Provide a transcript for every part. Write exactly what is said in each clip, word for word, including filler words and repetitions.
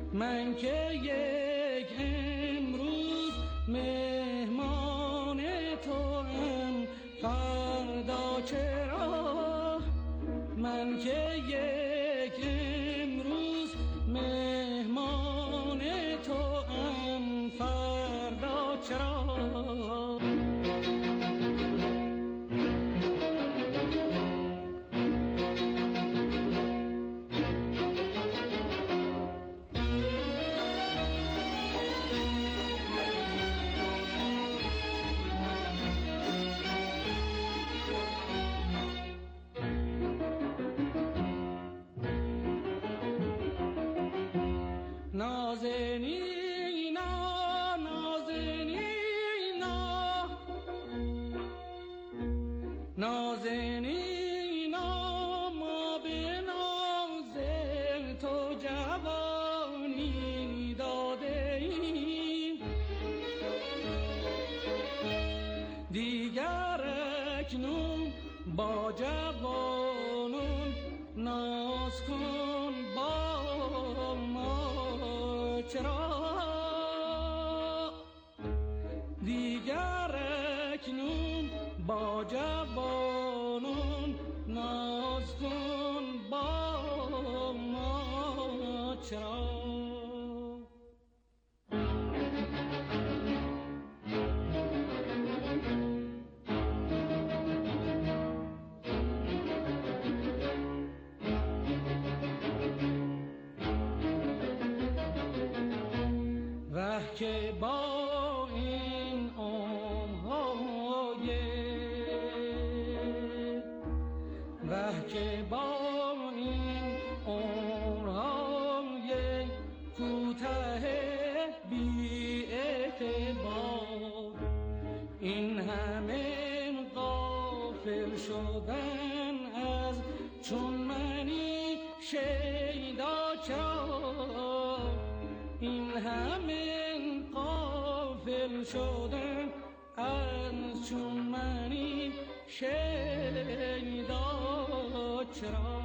من که یک امروز مهمان توام، فردا چرا؟ من که یک امروز مهمان توام، فردا چرا؟ نازنینا نازنینا نازنینا، ما به ناز تو جوانی داده ایم، دیگر اکنون با جوانون ناز کن با ما چرا؟ دیگر اکنون با جوانون ناز کن با ما چرا؟ وه که با این عمرهای وه که با این عمرهای کوته بی اعتبار، این همه غافل شدن از چون منی شیدا چرا؟ این همه غافل شدن از چون منی شیدا چرا؟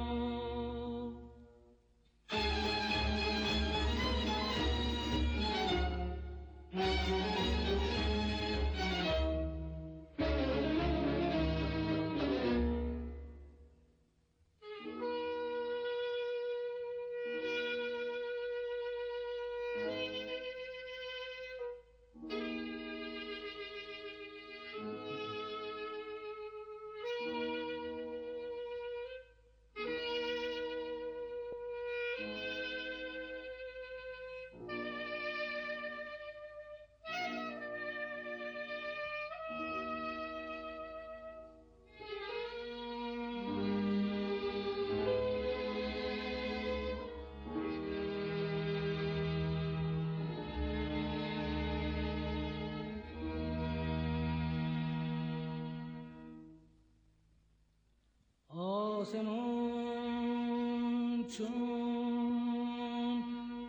آسمان چون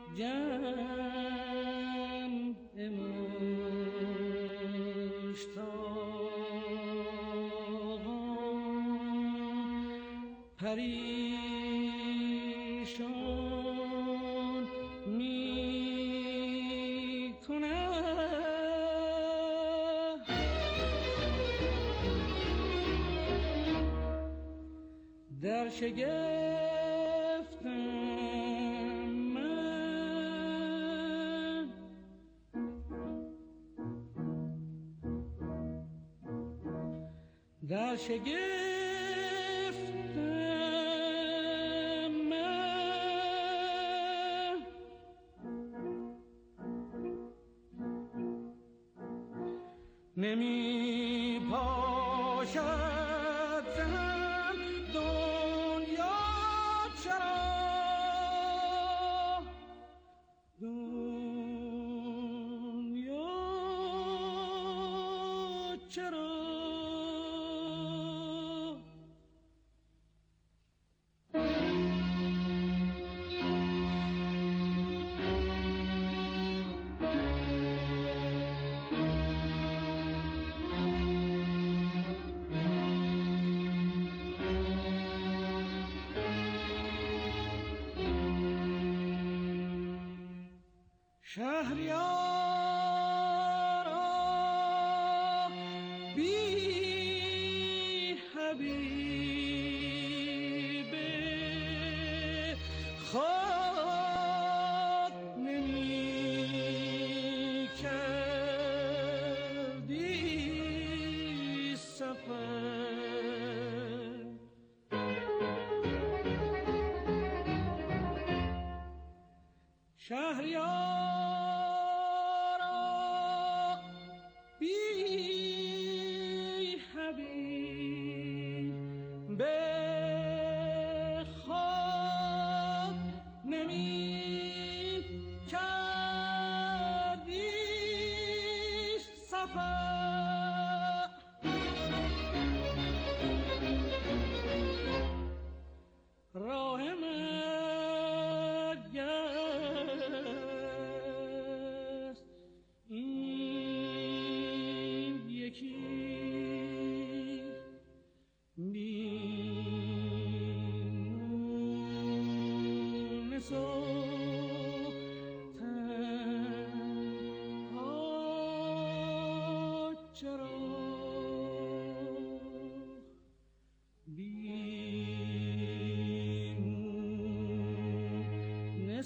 جمع مشتاقان، پریشان می کند، در شگفتم من، در شگفتم من، نمی پاشد زن دنیا چرا؟ دنیا چرا؟ شهریارا بی حبیب خود نمی کردی سفر. شهریارا بی حبیب خود نمی کردی سفر. راه مرگ است این یکی بین سوتنها چرا بین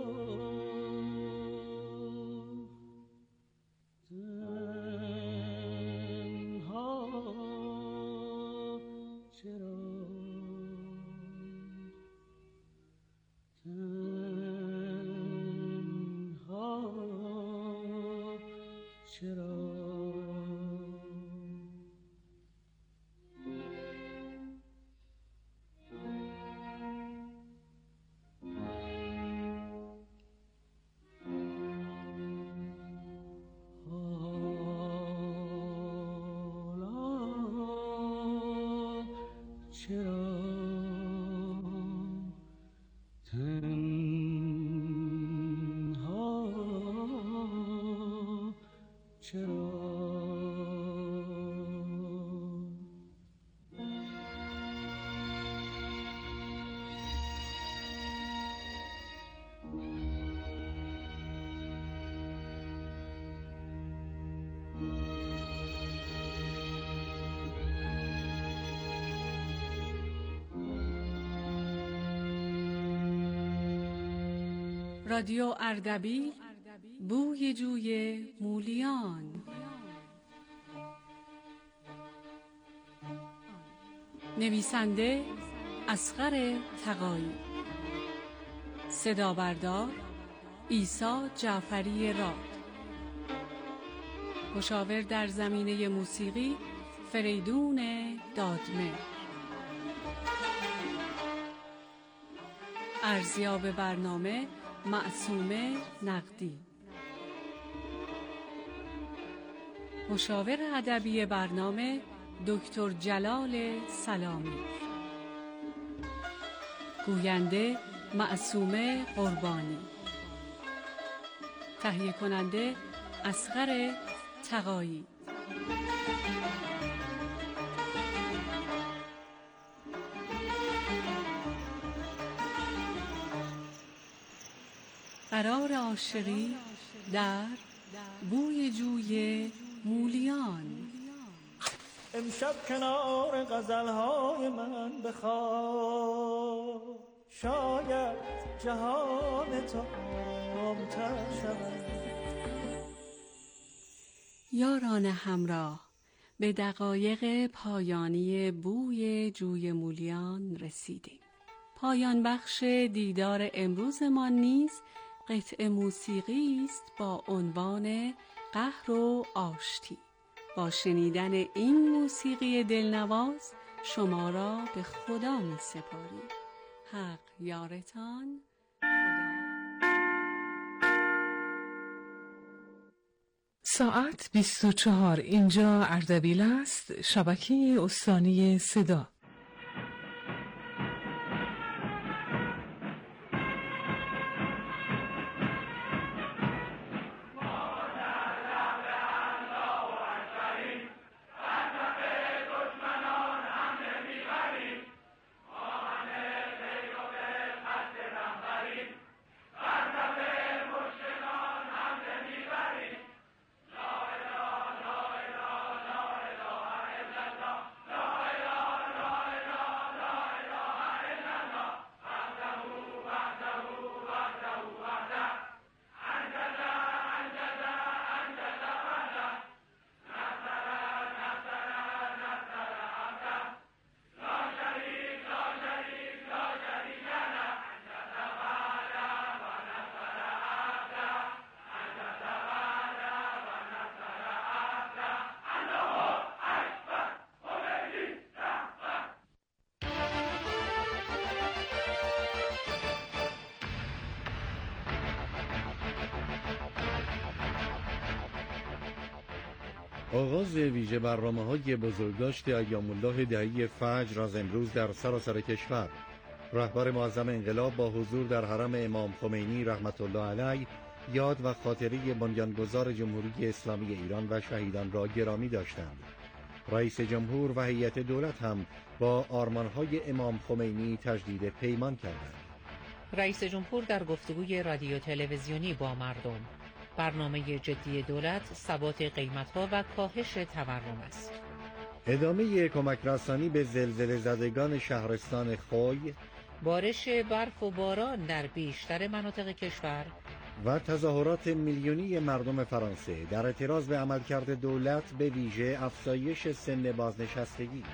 سوتنها چرا تنها چرا. چرا تنها چرا. رادیو اردبیل، بوی جوی مولیان. نویسنده اصغر تقایی، صدا بردار عیسی جعفری راد، مشاور در زمینه موسیقی فریدون دادمه، ارزیاب برنامه معصومه نقدی، مشاور ادبی برنامه دکتر جلال سلامی، گوینده معصومه قربانی، تهیه کننده اصغر تقایی. قرار عاشقی در بوی جوی مولیان. امشب کنار غزلهای من بخواب، شاید جهان تو آرام‌تر شود. یاران همراه، به دقایق پایانی بوی جوی مولیان رسیدیم. پایان بخش دیدار امروزمان نیز قطعه موسیقی است با عنوان قهر و آشتی. با شنیدن این موسیقی دلنواز شما را به خدا می سپاریم. حق یارتان. ساعت بیست و چهار، اینجا اردبیل است، شبکه استانی صدا. آغاز ویژه برنامه‌های بزرگداشت ایام الله دهه فجر از امروز در سراسر کشور. رهبر معظم انقلاب با حضور در حرم امام خمینی رحمت الله علیه یاد و خاطره بنیانگذار جمهوری اسلامی ایران و شهیدان را گرامی داشتند. رئیس جمهور و هیئت دولت هم با آرمان‌های امام خمینی تجدید پیمان کردند. رئیس جمهور در گفتگوی رادیو تلویزیونی با مردم: برنامه جدی دولت ثبات قیمت‌ها و کاهش تورم است. ادامه کمک رسانی به زلزله زدگان شهرستان خوی، بارش برف و باران در بیشتر مناطق کشور و تظاهرات میلیونی مردم فرانسه در اعتراض به عملکرد دولت به ویژه افزایش سن بازنشستگی.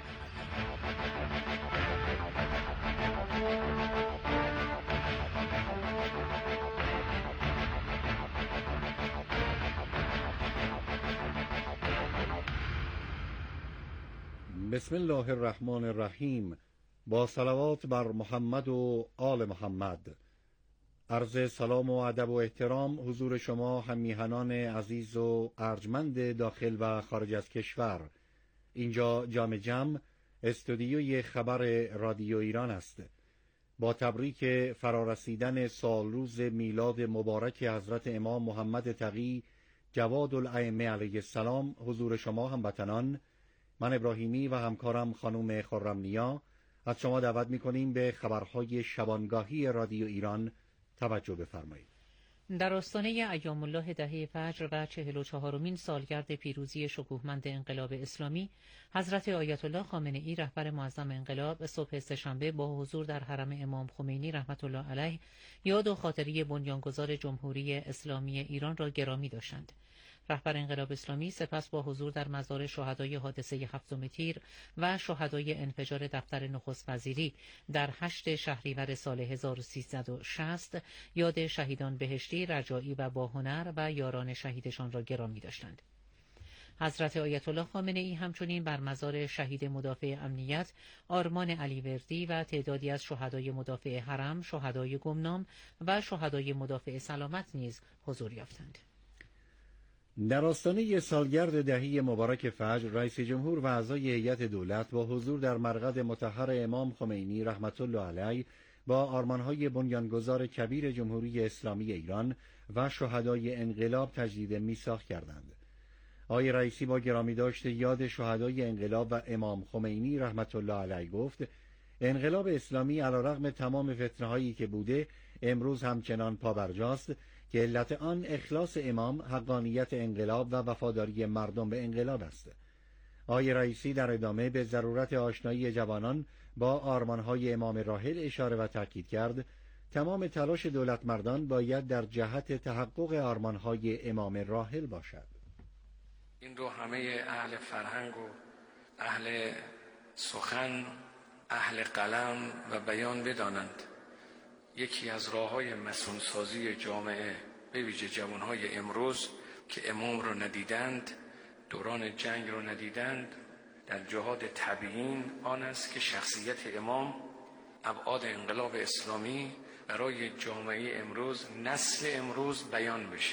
بسم الله الرحمن الرحیم. با صلوات بر محمد و آل محمد. عرض سلام و ادب و احترام حضور شما هم میهنان عزیز و ارجمند داخل و خارج از کشور. اینجا جام جم استودیوی خبر رادیو ایران است. با تبریک فرارسیدن سالروز میلاد مبارک حضرت امام محمد تقی جواد الائمه علیه السلام حضور شما هموطنان، من ابراهیمی و همکارم خانم خرم‌نیا از شما دعوت می‌کنیم به خبرهای شبانگاهی رادیو ایران توجه بفرمایید. در آستانه ایام الله دهه فجر و چهل و چهارمین سالگرد پیروزی شکوهمند انقلاب اسلامی، حضرت آیت الله خامنه‌ای رهبر معظم انقلاب صبح سه‌شنبه با حضور در حرم امام خمینی رحمت الله علیه یاد و خاطره بنیانگذار جمهوری اسلامی ایران را گرامی داشتند. رهبر انقلاب اسلامی سپس با حضور در مزار شهدای حادثه هفتم تیر و شهدای انفجار دفتر نخست وزیری در هشت شهریور سال هزار و سیصد و شصت یاد شهیدان بهشتی، رجایی و باهنر و یاران شهیدشان را گرامی داشتند. حضرت آیت الله خامنه‌ای همچنین بر مزار شهید مدافع امنیت آرمان علیوردی و تعدادی از شهدای مدافع حرم، شهدای گمنام و شهدای مدافع سلامت نیز حضور یافتند. در آستانه سالگرد دهه مبارک فجر، رئیس جمهور و اعضای هیئت دولت با حضور در مرقد مطهر امام خمینی رحمت الله علیه با آرمان‌های بنیانگذار کبیر جمهوری اسلامی ایران و شهدای انقلاب تجدید میثاق کردند. آقای رئیسی با گرامی داشت یاد شهدای انقلاب و امام خمینی رحمت الله علیه گفت: انقلاب اسلامی علیرغم تمام فتنه‌هایی که بوده امروز همچنان پابرجاست که علت آن اخلاص امام، حقانیت انقلاب و وفاداری مردم به انقلاب است. آقای رئیسی در ادامه به ضرورت آشنایی جوانان با آرمان‌های امام راحل اشاره و تاکید کرد تمام تلاش دولت مردان باید در جهت تحقق آرمان‌های امام راحل باشد. این رو همه اهل فرهنگ و اهل سخن، اهل قلم و بیان بدانند. یکی از راه‌های مسئول‌سازی جامعه به ویژه جوان‌های امروز که امام رو ندیدند، دوران جنگ رو ندیدند، در جهاد تبیین آن است که شخصیت امام، ابعاد انقلاب اسلامی برای جامعه امروز، نسل امروز بیان بشه.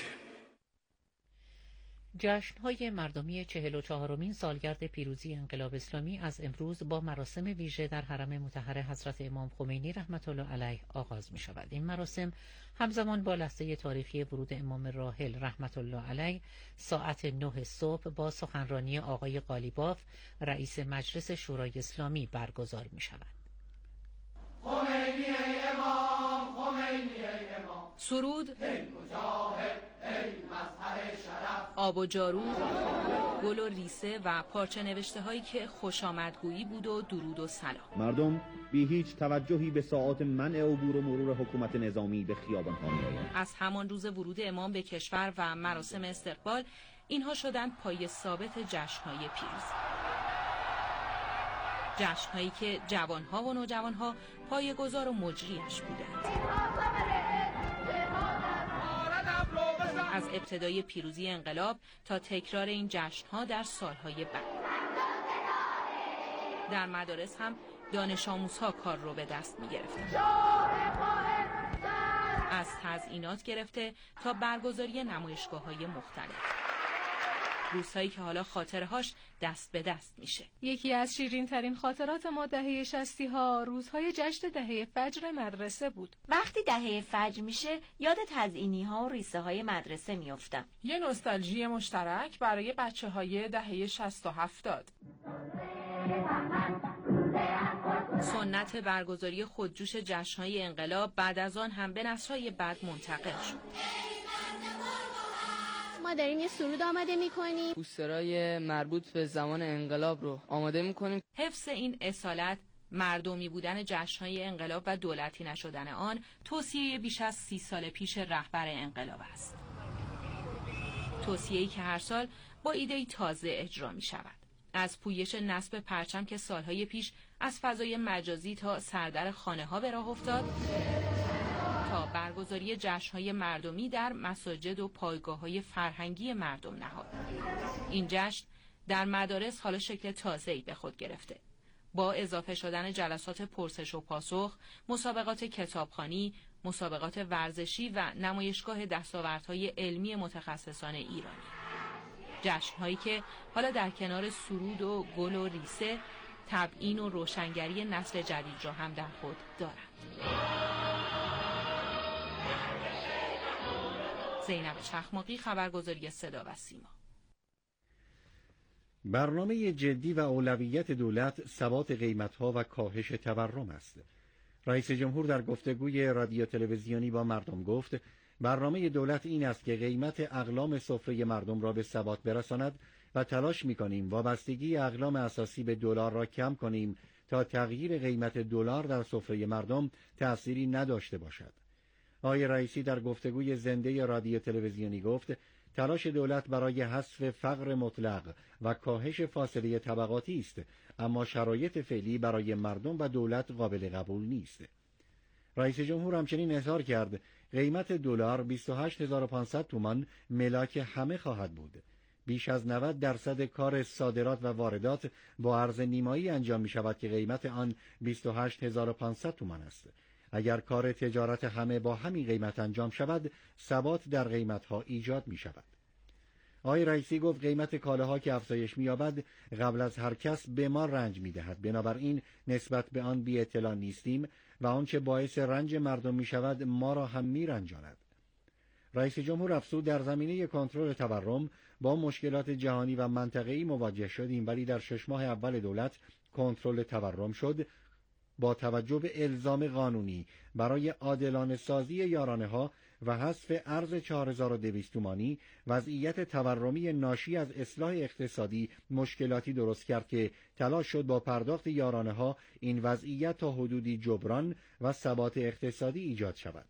جشن‌های مردمی چهل و چهارمین سالگرد پیروزی انقلاب اسلامی از امروز با مراسم ویژه در حرم مطهر حضرت امام خمینی رحمت الله علیه آغاز می شود. این مراسم همزمان با لحظه تاریخی ورود امام راحل رحمت الله علیه ساعت نه صبح با سخنرانی آقای قالیباف رئیس مجلس شورای اسلامی برگزار می شود. خمینی ای امام، خمینی ای امام، سرود، ای مجاهد، ای مظهر شرف، آب و جارو، گل و ریسه و پارچه نوشته هایی که خوش آمدگویی بود و درود و سلام. مردم بی هیچ توجهی به ساعات منع عبور و مرور حکومت نظامی به خیابان ها می‌آیند. از همان روز ورود امام به کشور و مراسم استقبال، اینها شدند پای ثابت جشن‌های پیروزی. جشن‌هایی که جوان‌ها و نوجوان‌ها پایه‌گذار و مجریش بودند. از ابتدای پیروزی انقلاب تا تکرار این جشن‌ها در سالهای بعد. در مدارس هم دانش آموزها کار رو به دست می‌گرفتند. از تزیینات گرفته تا برگزاری نمایشگاه‌های مختلف. روزهایی که حالا خاطرهاش دست به دست میشه. یکی از شیرین ترین خاطرات ما دهه شصتی ها روزهای جشن دهه فجر مدرسه بود. وقتی دهه فجر میشه یاد تزیینی ها و ریسه های مدرسه میافتم. یه نوستالژی مشترک برای بچه های دهه شصت و هفتاد. سنت برگزاری خودجوش جشن‌های انقلاب بعد از آن هم به نسل‌های بعد منتقل شد. ما داریم یه سرود آماده می‌کنیم. پوسترهای مربوط به زمان انقلاب رو آماده می‌کنیم. حفظ این اصالت، مردمی بودن جشن‌های انقلاب و دولتی نشدن آن توصیه بیش از سی سال پیش رهبر انقلاب است. توصیه‌ای که هر سال با ایده‌ای تازه اجرا می‌شود. از پویش نصب پرچم که سالهای پیش از فضای مجازی تا سردر خانه‌ها به راه افتاد، تا برگزاری جشن‌های مردمی در مساجد و پایگاه‌های فرهنگی مردم نهاد. این جشن در مدارس حالا شکل تازه‌ای به خود گرفته. با اضافه شدن جلسات پرسش و پاسخ، مسابقات کتابخوانی، مسابقات ورزشی و نمایشگاه دستاوردهای علمی متخصصان ایرانی. جشن‌هایی که حالا در کنار سرود و گل و ریسه، تبیین و روشنگری نسل جدید را هم در خود دارند. زینب چخماقی، خبرگزاری صدا و سیما. برنامه جدی و اولویت دولت ثبات قیمت‌ها و کاهش تورم است. رئیس جمهور در گفتگوی رادیو تلویزیونی با مردم گفت برنامه دولت این است که قیمت اقلام سفره مردم را به ثبات برساند و تلاش می‌کنیم وابستگی اقلام اساسی به دلار را کم کنیم تا تغییر قیمت دلار در سفره مردم تأثیری نداشته باشد. آقای رئیسی در گفتگوی زنده رادیو تلویزیونی گفت تلاش دولت برای حذف فقر مطلق و کاهش فاصله طبقاتی است، اما شرایط فعلی برای مردم و دولت قابل قبول نیست. رئیس جمهور همچنین اظهار کرد قیمت دلار بیست و هشت هزار و پانصد تومان ملاک همه خواهد بود. بیش از نود درصد کار صادرات و واردات با ارز نیمایی انجام می شود که قیمت آن بیست و هشت هزار و پانصد تومان است. اگر کار تجارت همه با همین قیمت انجام شود، ثبات در قیمت‌ها ایجاد می شود. آقای رئیسی گفت قیمت کالاها که افزایش می‌یابد قبل از هر کس به ما رنج می‌دهد، بنابراین نسبت به آن بی اطلاع نیستیم و آنچه باعث رنج مردم می‌شود ما را هم می‌رنجاند. رئیس جمهور افزود در زمینه کنترل تورم با مشکلات جهانی و منطقه‌ای مواجه شدیم، ولی در شش ماه اول دولت کنترل تورم شد. با توجه به الزام قانونی برای عادلانه سازی یارانه‌ها و حذف ارز چهار هزار و دویست تومانی، وضعیت تورمی ناشی از اصلاح اقتصادی مشکلاتی درست کرد که تلاش شد با پرداخت یارانه‌ها این وضعیت تا حدودی جبران و ثبات اقتصادی ایجاد شود.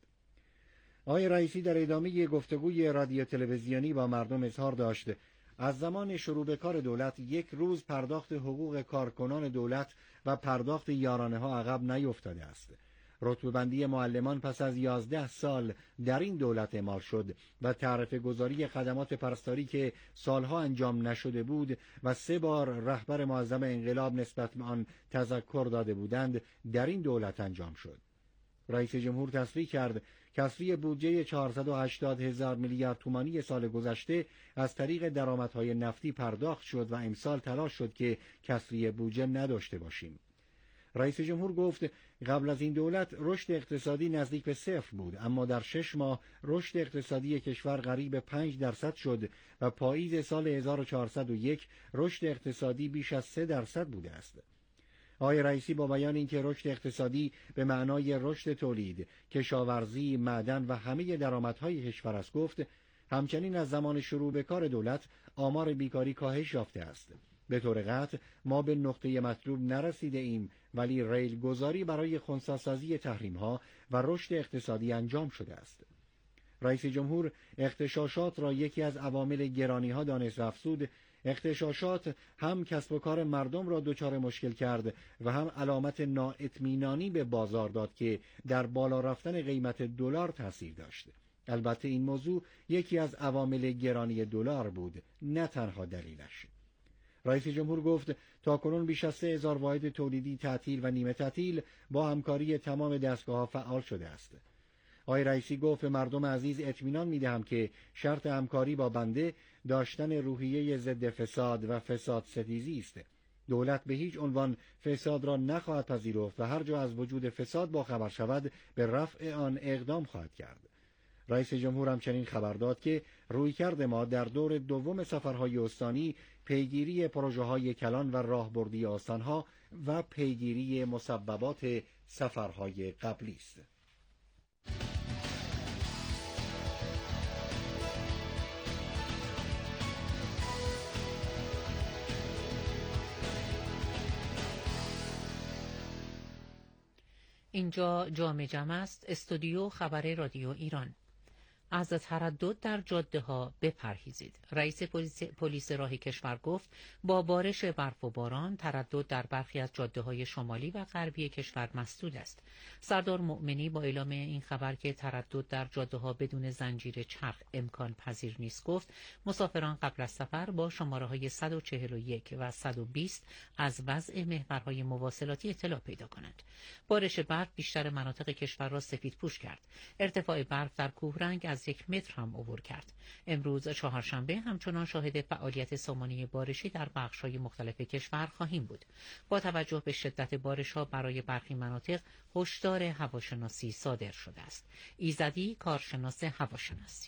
آقای رئیسی در ادامه گفتگوی رادیو تلویزیونی با مردم اظهار داشت از زمان شروع به کار دولت یک روز پرداخت حقوق کارکنان دولت و پرداخت یارانه‌ها عقب نیفتاده است. رتبه‌بندی معلمان پس از یازده سال در این دولت اعمال شد و تعرفه گذاری خدمات پرستاری که سالها انجام نشده بود و سه بار رهبر معظم انقلاب نسبت به آن تذکر داده بودند در این دولت انجام شد. رئیس جمهور تصریح کرد کسری بودجه چهارصد و هشتاد هزار میلیارد تومانی سال گذشته از طریق درآمدهای نفتی پرداخت شد و امسال تلاش شد که کسری بودجه نداشته باشیم. رئیس جمهور گفت قبل از این دولت رشد اقتصادی نزدیک به صفر بود، اما در شش ماه رشد اقتصادی کشور قریب پنج درصد شد و پاییز سال هزار و چهارصد و یک رشد اقتصادی بیش از سه درصد بوده است. آقای رئیسی با بیان اینکه رشد اقتصادی به معنای رشد تولید، کشاورزی، معدن و همه درآمدهای کشور است گفت، همچنین از زمان شروع به کار دولت آمار بیکاری کاهش یافته است. به طور قطع ما به نقطه مطلوب نرسیده ایم، ولی ریل گذاری برای خنثی‌سازی تحریم‌ها و رشد اقتصادی انجام شده است. رئیس جمهور اغتشاشات را یکی از عوامل گرانی‌ها دانست و افزود اغتشاشات هم کسب و کار مردم را دچار مشکل کرد و هم علامت نااطمینانی به بازار داد که در بالا رفتن قیمت دلار تاثیر داشت. البته این موضوع یکی از عوامل گرانی دلار بود، نه تنها دلیلش. رئیس جمهور گفت تاکنون بیش از سه هزار واحد تولیدی تعطیل و نیمه تعطیل با همکاری تمام دستگاه‌ها فعال شده است. آقای رئیسی گفت به مردم عزیز اطمینان می‌دهم که شرط همکاری با بنده داشتن روحیه ضد فساد و فساد ستیزی است. دولت به هیچ عنوان فساد را نخواهد پذیرفت و هر جا از وجود فساد باخبر شود به رفع آن اقدام خواهد کرد. رئیس جمهور همچنین خبر داد که رویکرد ما در دور دوم سفرهای استانی پیگیری پروژه‌های کلان و راهبردی آستان‌ها و پیگیری مسببات سفرهای قبلی است. اینجا جام جمع است، استودیو خبر رادیو ایران. از تردد در جاده ها بپرهیزید. رئیس پلیس, پلیس راه کشور گفت با بارش برف و باران تردد در برخی از جاده های شمالی و غربی کشور مسدود است. سردار مؤمنی با اعلام این خبر که تردد در جاده ها بدون زنجیر چرخ امکان پذیر نیست گفت مسافران قبل از سفر با شماره های صد و چهل و یک و صد و بیست از وضع محورهای مواصلاتی اطلاع پیدا کنند. بارش برف بیشتر مناطق کشور را سفید پوش کرد. ارتفاع برف در کوهرنگ از یک متر هم عبور کرد. امروز چهارشنبه همچنان شاهد فعالیت سامانه بارشی در بخش‌های مختلف کشور خواهیم بود. با توجه به شدت بارش‌ها برای برخی مناطق هشدار هواشناسی صادر شده است. ایزدی، کارشناس هواشناسی: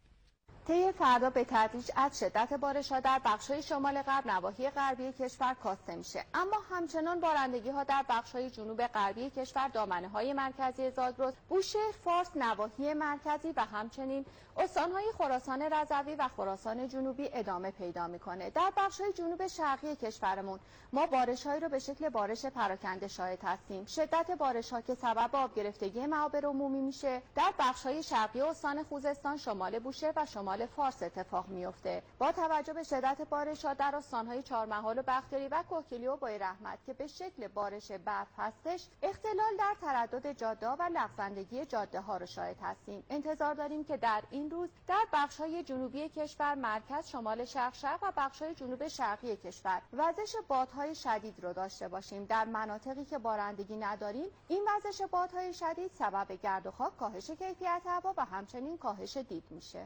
طی فردا به تدریج از شدت بارش‌ها در بخش‌های شمال غرب نواحی غربی کشور کاسته میشه، اما همچنان بارندگی‌ها در بخش‌های جنوب غربی کشور، دامنه‌های مرکزی زاگرس، بوشهر، فارس، نواحی مرکزی و همچنین استان‌های خراسان رضوی و خراسان جنوبی ادامه پیدا می‌کنه. در بخش‌های جنوب شرقی کشورمون ما بارش‌هایی رو به شکل بارش پراکنده شاهد هستیم. شدت بارش‌ها که سبب آب گرفتگی معابر عمومی میشه در بخش‌های شرقی استان خوزستان، شمال بوشهر و شمال فارس اتفاق میفته. با توجه به شدت بارش‌ها در استان‌های چهارمحال و بختیاری و کوهگیلی و بوی رحمت که به شکل بارش برف هستش، اختلال در تردد جاده‌ها و لغزندگی جاده‌ها رو شاهد هستیم. انتظار داریم که در این روز در بخش‌های جنوبی کشور، مرکز، شمال شرق شرق و بخش‌های جنوب شرقی کشور وزش بادهای شدید رو داشته باشیم. در مناطقی که بارندگی نداریم، این وزش بادهای شدید سبب گرد و خاک، کاهش کیفیت هوا و همچنین کاهش دید میشه.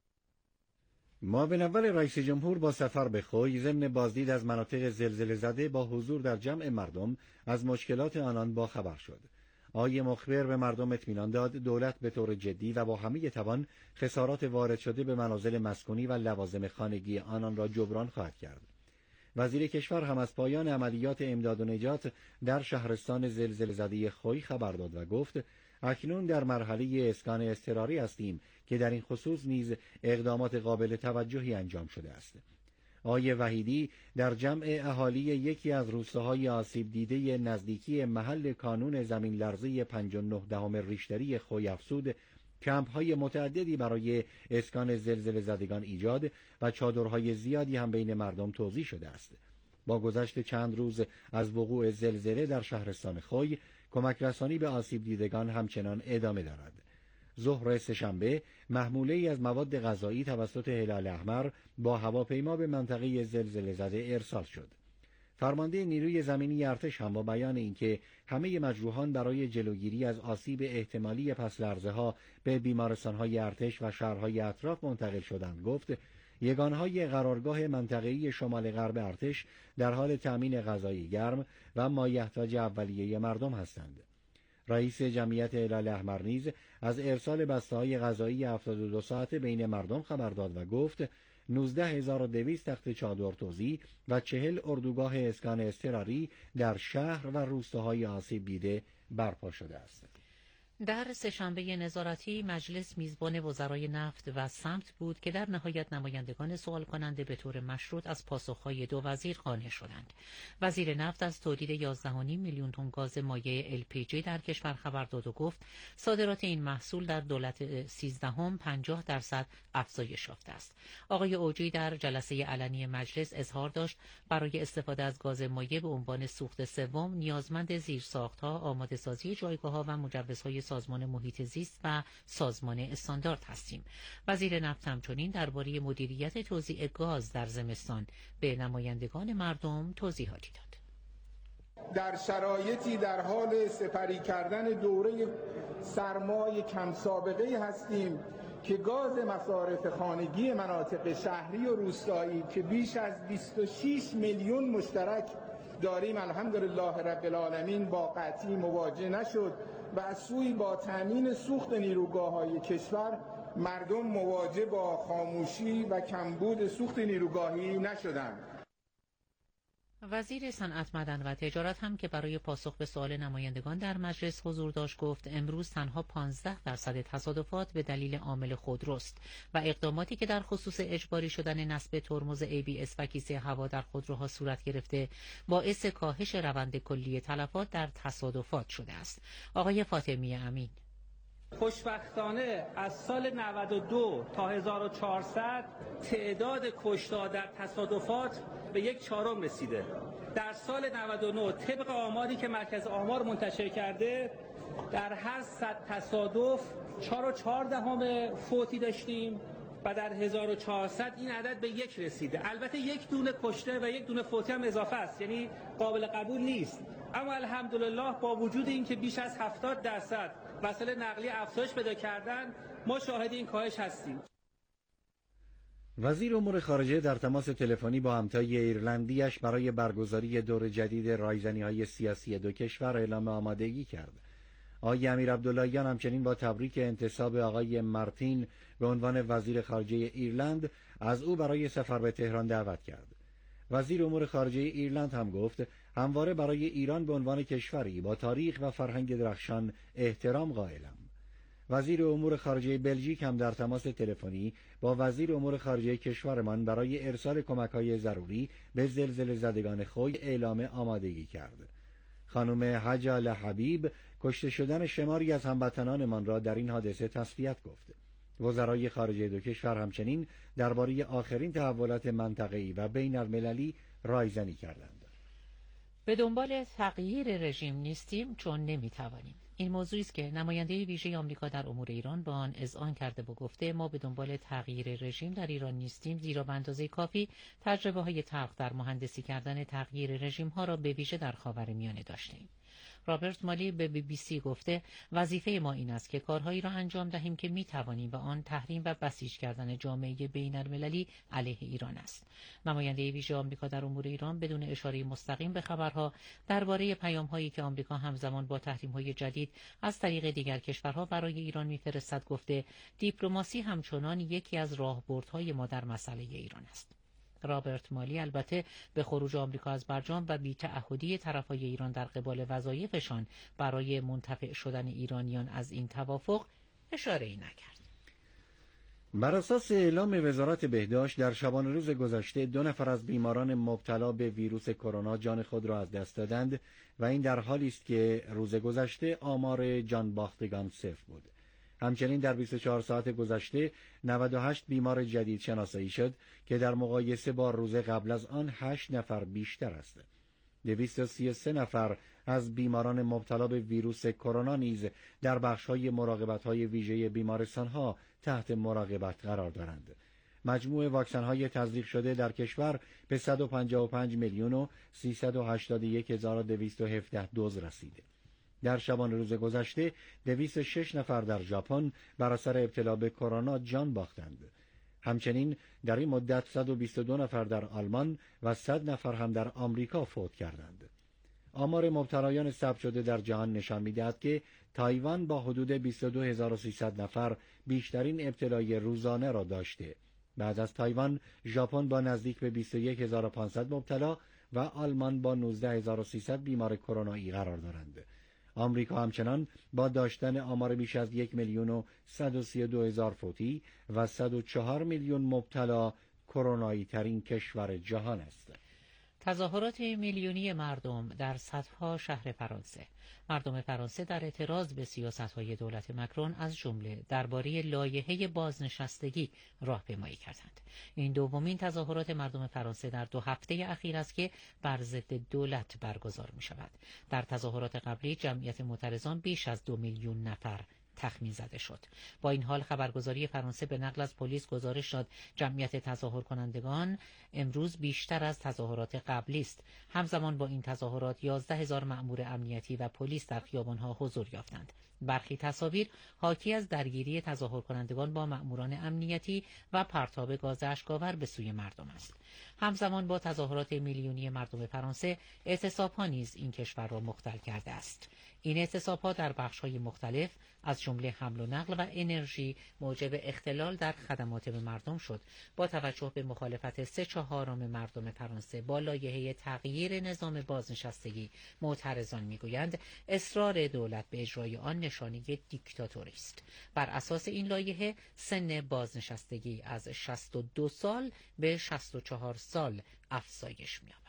معاون اول رئیس جمهور با سفر به خوی ضمن بازدید از مناطق زلزله زده با حضور در جمع مردم از مشکلات آنان با خبر شد. آقای مخبر به مردم اطمینان داد دولت به طور جدی و با همه توان خسارات وارد شده به منازل مسکونی و لوازم خانگی آنان را جبران خواهد کرد. وزیر کشور هم از پایان عملیات امداد و نجات در شهرستان زلزله زده خوی خبر داد و گفت اکنون در مرحله اسکان اضطراری هستیم که در این خصوص نیز اقدامات قابل توجهی انجام شده است. آقای وحیدی در جمع اهالی یکی از روستاهای آسیب دیده نزدیکی محل کانون زمین لرزه پنج و نه دهم ریشتری خوی افزود کمپ‌های متعددی برای اسکان زلزله زدگان ایجاد و چادرهای زیادی هم بین مردم توزیع شده است. با گذشت چند روز از وقوع زلزله در شهرستان خوی، کمک رسانی به آسیب دیدگان همچنان ادامه دارد. ظهر سه‌شنبه محموله‌ای از مواد غذایی توسط هلال احمر با هواپیما به منطقه زلزله زده ارسال شد. فرمانده نیروی زمینی ارتش هم با بیان اینکه همه مجروحان برای جلوگیری از آسیب احتمالی پس لرزه‌ها به بیمارستان‌های ارتش و شهرهای اطراف منتقل شدند گفت یگانهای قرارگاه منطقه‌ای شمال غرب ارتش در حال تأمین غذای گرم و مایحتاج اولیه مردم هستند. رئیس جمعیت هلال احمر نیز از ارسال بسته‌های غذایی هفتاد و دو ساعته بین مردم خبر داد و گفت نوزده هزار و دویست تخت چادر توزیع و چهل اردوگاه اسکان اضطراری در شهر و روستاهای آسیب دیده برپا شده است. در سه‌شنبه نظارتی مجلس میزبان وزرای نفت و سمت بود که در نهایت نمایندگان سوال کننده به طور مشروط از پاسخهای دو وزیر قانع شدند. وزیر نفت از تولید یازده و نیم میلیون تن گاز مایع ال پی جی در کشور خبر داد و گفت صادرات این محصول در دولت سیزدهم پنجاه درصد افزایش یافته است. آقای اوجی در جلسه علنی مجلس اظهار داشت برای استفاده از گاز مایع به عنوان سوخت سوم نیازمند زیرساخت‌ها، آماده‌سازی جایگاه‌ها و مجوزهای سازمان محیط زیست و سازمان استاندارد هستیم. وزیر نفت همچنین درباره مدیریت توزیع گاز در زمستان به نمایندگان مردم توضیحاتی داد. در شرایطی در حال سپری کردن دوره سرمای کم سابقه هستیم که گاز مصارف خانگی مناطق شهری و روستایی که بیش از بیست و شش میلیون مشترک داریم الحمدلله رب العالمین با قطعی مواجه نشد و از سوی با تامین سوخت نیروگاه‌های کشور مردم مواجه با خاموشی و کمبود سوخت نیروگاهی نشدند. وزیر صنعت، معدن و تجارت هم که برای پاسخ به سوال نمایندگان در مجلس حضور داشت گفت امروز تنها پانزده درصد تصادفات به دلیل عامل خودروست و اقداماتی که در خصوص اجباری شدن نصب ترمز ای بی اس و کیسه هوا در خودروها صورت گرفته باعث کاهش روند کلی تلفات در تصادفات شده است. آقای فاطمی امین: خوشبختانه از سال نود و دو تا هزار و چهارصد تعداد کشتار در تصادفات به یک چهارم رسیده. در سال نود و نه طبق آماری که مرکز آمار منتشر کرده در هر صد تصادف چهار و چهار دهم فوتی داشتیم و در هزار و چهارصد این عدد به یک رسیده. البته یک دونه کشته و یک دونه فوتی هم اضافه است، یعنی قابل قبول نیست، اما الحمدلله با وجود اینکه بیش از هفتاد درصد وسایل نقلیه افزایش پیدا کردن ما شاهد این کاهش هستیم. وزیر امور خارجه در تماس تلفنی با همتای ایرلندیش برای برگزاری دور جدید رایزنی‌های سیاسی دو کشور اعلام آمادگی کرد. آقای امیر عبداللهیان همچنین با تبریک انتصاب آقای مارتین به عنوان وزیر خارجه ایرلند از او برای سفر به تهران دعوت کرد. وزیر امور خارجه ایرلند هم گفت همواره برای ایران به عنوان کشوری با تاریخ و فرهنگ درخشان احترام قائلم. وزیر امور خارجه بلژیک هم در تماس تلفنی با وزیر امور خارجه کشورمان برای ارسال کمک‌های ضروری به زلزله زدگان خوی اعلام آمادگی کرد. خانم حجال حبیب کشته شدن شماری از هموطنانمان را در این حادثه تسلیت گفت. وزرای خارجه دو کشور همچنین درباره آخرین تحولات منطقه‌ای و بین المللی رایزنی کردند. به دنبال تغییر رژیم نیستیم چون نمیتوانیم. این موضوعی است که نماینده ویژه آمریکا در امور ایران با آن اذعان کرده و گفته ما به دنبال تغییر رژیم در ایران نیستیم، زیرا به اندازه کافی تجربه‌های تلخ در مهندسی کردن تغییر رژیم‌ها را به ویژه در خاورمیانه داشتیم. رابرت مالی به بی بی سی گفته وظیفه ما این است که کارهایی را انجام دهیم که می توانیم و آن تحریم و بسیج کردن جامعه بین المللی علیه ایران است. نماینده ویژه آمریکا در امور ایران بدون اشاره مستقیم به خبرها درباره پیام‌هایی که آمریکا همزمان با تحریم‌های جدید از طریق دیگر کشورها برای ایران می‌فرستد گفته دیپلماسی همچنان یکی از راهبردهای ما در مسئله ایران است. رابرت مالی البته به خروج آمریکا از برجام و بی‌تعهدی طرفهای ایران در قبال وظایفشان برای منتفع شدن ایرانیان از این توافق اشاره‌ای نکرد. بر اساس اعلام وزارت بهداشت در شبانه روز گذشته دو نفر از بیماران مبتلا به ویروس کرونا جان خود را از دست دادند و این در حالی است که روز گذشته آمار جان باختگان صفر بود. همچنین در بیست و چهار ساعت گذشته نود و هشت بیمار جدید شناسایی شد که در مقایسه با روز قبل از آن هشت نفر بیشتر است. دویست و سی و سه نفر از بیماران مبتلا به ویروس کرونا نیز در بخش‌های مراقبت‌های ویژه بیمارستان‌ها تحت مراقبت قرار دارند. مجموع واکسن‌های تزریق شده در کشور به صد و پنجاه و پنج میلیون و سیصد و هشتاد و یک هزار و دویست و هفده دوز رسیده. در شبانه روز گذشته دویست و شش نفر در ژاپن بر اثر ابتلا به کرونا جان باختند. همچنین در این مدت صد و بیست و دو نفر در آلمان و صد نفر هم در آمریکا فوت کردند. آمار مبتلایان ثبت شده در جهان نشان می‌دهد که تایوان با حدود بیست و دو هزار و سیصد نفر بیشترین ابتلای روزانه را داشته. بعد از تایوان، ژاپن با نزدیک به بیست و یک هزار و پانصد مبتلا و آلمان با نوزده هزار و سیصد بیمار کرونایی قرار دارند. آمریکا همچنان با داشتن آمار بیش از یک میلیون و صد و سی و دو هزار فوتی و صد و چهار میلیون مبتلا کرونایی ترین کشور جهان است. تظاهرات میلیونی مردم در صدها شهر فرانسه. مردم فرانسه در اعتراض به سیاست‌های دولت مکرون از جمله درباره لایحه بازنشستگی راهپیمایی کردند. این دومین تظاهرات مردم فرانسه در دو هفته اخیر است که بر ضد دولت برگزار می‌شود. در تظاهرات قبلی جمعیت معترضان بیش از دو میلیون نفر تخمین زده شد. با این حال خبرگزاری فرانسه به نقل از پلیس گزارش داد جمعیت تظاهر کنندگان امروز بیشتر از تظاهرات قبلی است. همزمان با این تظاهرات یازده هزار مأمور امنیتی و پلیس در خیابان‌ها حضور یافتند. برخی تصاویر حاکی از درگیری تظاهر کنندگان با مأموران امنیتی و پرتاب گاز اشک‌آور به سوی مردم است. همزمان با تظاهرات میلیونی مردم فرانسه، اعتصاب‌ها نیز این کشور را مختل کرده است. این اعتصاب‌ها در بخش‌های مختلف از جمله حمل و نقل و انرژی موجب اختلال در خدمات به مردم شد. با توجه به مخالفت سه چهارم مردم فرانسه با لایحه تغییر نظام بازنشستگی، معترضان میگویند اصرار دولت به اجرای آن نشانه دیکتاتوری است. بر اساس این لایحه سن بازنشستگی از شصت و دو سال به شصت و چهار سال افزایش می‌یابد.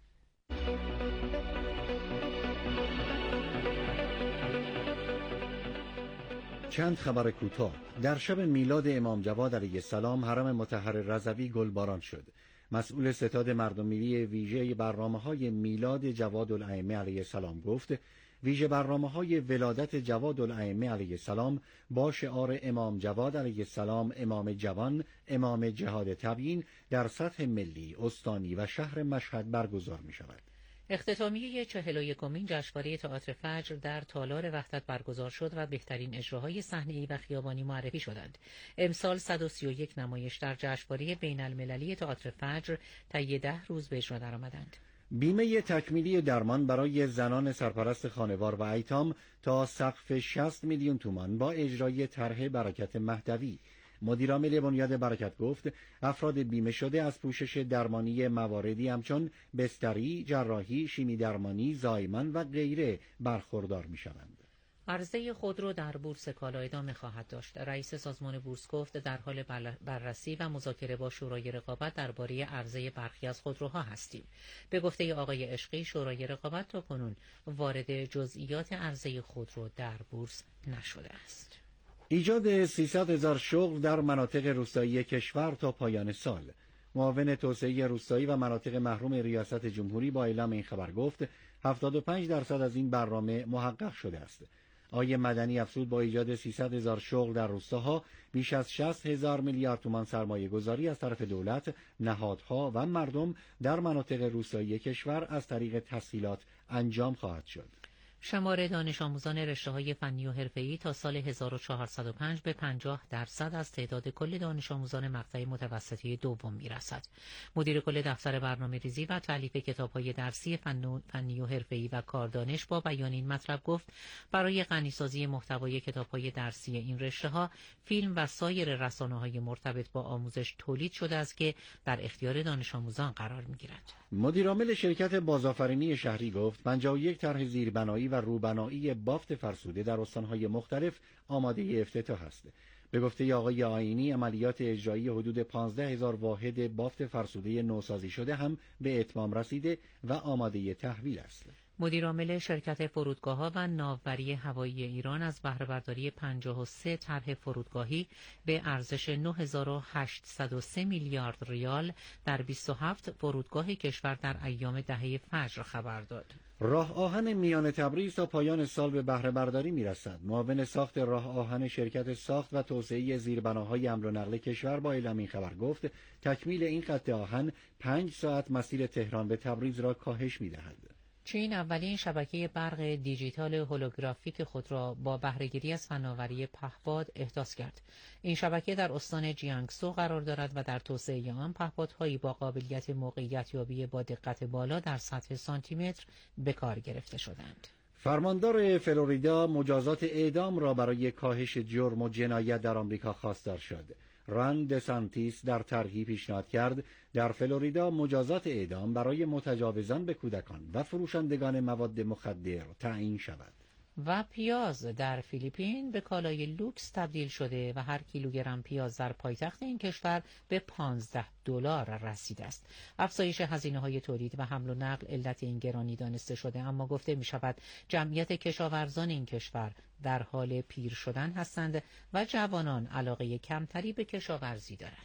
چند خبر کوتاه. در شب میلاد امام جواد علیه السلام حرم مطهر رضوی گلباران شد. مسئول ستاد مردمی ویژه برنامه‌های میلاد جواد الائمه علیه السلام گفت ویژه برنامه‌های ولادت جواد الائمه علیه السلام با شعار امام جواد علیه السلام امام جوان امام جهاد تبیین در سطح ملی، استانی و شهر مشهد برگزار می‌شود. اختتامیه چهل و یکمین جشنواره تئاتر فجر در تالار وحدت برگزار شد و بهترین اجراهای صحنه‌ای و خیابانی معرفی شدند. امسال صد و سی و یک نمایش در جشنواره بین‌المللی تئاتر فجر طی ده روز به اجرا درآمدند. بیمه تکمیلی درمان برای زنان سرپرست خانوار و ایتام تا سقف شصت میلیون تومان با اجرای طرح برکت مهدوی. مدیرعامل بنیاد برکت گفت افراد بیمه شده از پوشش درمانی مواردی همچون بستری، جراحی، شیمی درمانی، زایمان و غیره برخوردار می شوند. عرضه خودرو در بورس کالا ادامه خواهد داشت. رئیس سازمان بورس گفت در حال بررسی و مذاکره با شورای رقابت درباره عرضه برخی از خودروها هستیم. به گفته آقای عشقی شورای رقابت تاکنون وارد جزئیات عرضه خودرو در بورس نشده است. ایجاد سیصد هزار شغل در مناطق روستایی کشور تا پایان سال. معاون توسعه روستایی و مناطق محروم ریاست جمهوری با اعلام این خبر گفت هفتاد و پنج درصد از این برنامه محقق شده است. آقای مدنی افزود با ایجاد سیصد هزار شغل در روستاها بیش از شصت هزار میلیارد تومان سرمایه گذاری از طرف دولت، نهادها و مردم در مناطق روستایی کشور از طریق تسهیلات انجام خواهد شد. شمار دانش آموزان رشته‌های فنی و حرفه‌ای تا سال هزار و چهارصد و پنج به پنجاه درصد از تعداد کل دانش آموزان مقطع متوسطه دوم میرسد. مدیر کل دفتر برنامه‌ریزی و تألیف کتاب‌های درسی فنی و حرفه‌ای و کاردانش با بیان این مطلب گفت برای غنی‌سازی محتوای کتاب‌های درسی این رشته‌ها فیلم و سایر رسانه‌های مرتبط با آموزش تولید شده است که در اختیار دانش آموزان قرار می‌گیرد. مدیرعامل شرکت بازآفرینی شهری گفت پنجاه و یک طرح زیربنایی و روبنایی بافت فرسوده در استان‌های مختلف آماده افتتاح است. به گفته آقای آیینی عملیات اجرایی حدود پانزده هزار واحد بافت فرسوده نوسازی شده هم به اتمام رسیده و آماده تحویل است. مدیرعامل شرکت فرودگاه‌ها و ناوبری هوایی ایران از بهره برداری پنجاه و سه طرح فرودگاهی به ارزش نه هزار و هشتصد و سه میلیارد ریال در بیست و هفت فرودگاه کشور در ایام دهه فجر خبر داد. راه آهن میان تبریز تا پایان سال به بهره برداری میرسد. معاون ساخت راه آهن شرکت ساخت و توسعه زیربناهای حمل و نقل کشور با اعلام این خبر گفت تکمیل این خط آهن پنج ساعت مسیر تهران به تبریز را کاهش می‌دهد. چین اولین شبکه برق دیجیتال هولوگرافیک خود را با بهره‌گیری از فناوری پهپاد احداث کرد. این شبکه در استان جیانگسو قرار دارد و در توسعه آن پهپادهایی با قابلیت موقعیت یابی با دقت بالا در سطح سانتیمتر به کار گرفته شدند. فرماندار فلوریدا مجازات اعدام را برای کاهش جرم و جنایت در آمریکا خواستار شد. ران دسانتیس در طرحی پیشنهاد کرد در فلوریدا مجازات اعدام برای متجاوزان به کودکان و فروشندگان مواد مخدر تعیین شود. و پیاز در فیلیپین به کالای لوکس تبدیل شده و هر کیلوگرم پیاز در پایتخت این کشور به پانزده دلار رسیده است. افزایش هزینه‌های تولید و حمل و نقل علت این گرانی دانسته شده، اما گفته می شود جمعیت کشاورزان این کشور در حال پیر شدن هستند و جوانان علاقه کمتری به کشاورزی دارند.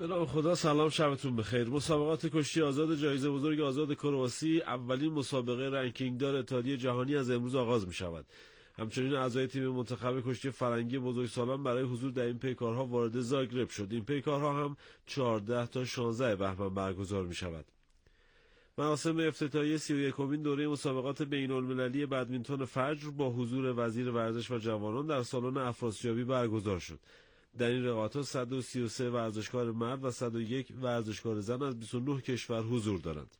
به نام خدا. سلام، شبتون بخیر. مسابقات کشتی آزاد جایزه بزرگ آزاد کرواسی، اولین مسابقه رنکینگ دار اتحادیه جهانی از امروز آغاز می شود. همچنین اعضای تیم منتخب کشتی فرنگی بزرگسالان برای حضور در این پیکارها وارد زاگرب شد. این پیکارها هم چهارده تا شانزده بهمن برگزار می شود. مراسم افتتاحیه سی و یکمین دوره مسابقات بین‌المللی بدمینتون فجر با حضور وزیر ورزش و جوانان در سالن افراسیابی برگزار شد. در این رقابت‌ها صد و سی و سه ورزشکار مرد و صد و یک ورزشکار زن از بیست و نه کشور حضور دارند.